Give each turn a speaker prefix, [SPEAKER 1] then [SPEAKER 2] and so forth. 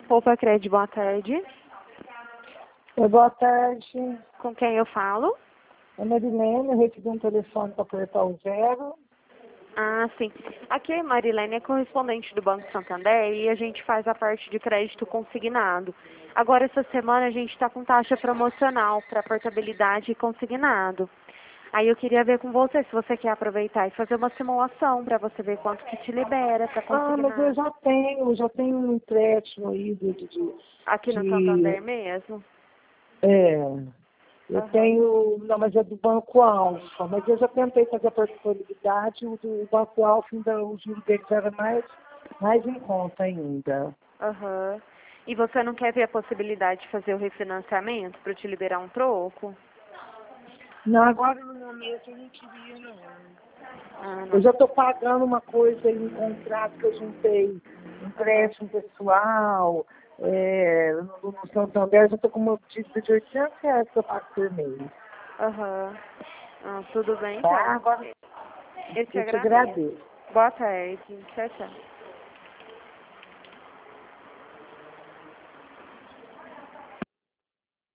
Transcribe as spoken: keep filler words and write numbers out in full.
[SPEAKER 1] Roupa Cred, boa tarde.
[SPEAKER 2] Oi, boa tarde.
[SPEAKER 1] Com quem eu falo?
[SPEAKER 2] É Marilene, eu recebi um telefone para apertar o zero.
[SPEAKER 1] Ah, sim. Aqui a Marilene é correspondente do Banco Santander e a gente faz a parte de crédito consignado. Agora, essa semana, a gente está com taxa promocional para portabilidade e consignado. Aí eu queria ver com você se você quer aproveitar e fazer uma simulação para você ver quanto que te libera para
[SPEAKER 2] Ah, mas eu
[SPEAKER 1] consignar.
[SPEAKER 2] já tenho, já tenho um empréstimo aí de, de,
[SPEAKER 1] Aqui no
[SPEAKER 2] de
[SPEAKER 1] Santander mesmo?
[SPEAKER 2] é, eu
[SPEAKER 1] Aham.
[SPEAKER 2] tenho, não, mas é do Banco Alfa, mas eu já tentei fazer a portabilidade, o do Banco Alfa ainda, o juro deles era mais, mais em conta ainda.
[SPEAKER 1] Aham. E você não quer ver a possibilidade de fazer o refinanciamento para te liberar um troco?
[SPEAKER 2] Não, agora no momento eu não queria, não.
[SPEAKER 1] Ah,
[SPEAKER 2] Eu
[SPEAKER 1] não.
[SPEAKER 2] já estou pagando uma coisa aí, um contrato que eu juntei,
[SPEAKER 1] Aham.
[SPEAKER 2] empréstimo pessoal, é, no, no Santander, eu já estou com uma dívida de oitocentos reais que eu pago por mês.
[SPEAKER 1] Aham. Ah, tudo bem,
[SPEAKER 2] Tá?
[SPEAKER 1] então.
[SPEAKER 2] Agora
[SPEAKER 1] Eu te
[SPEAKER 2] eu te
[SPEAKER 1] agradeço.
[SPEAKER 2] agradeço.
[SPEAKER 1] Boa tarde. Tchau, tchau.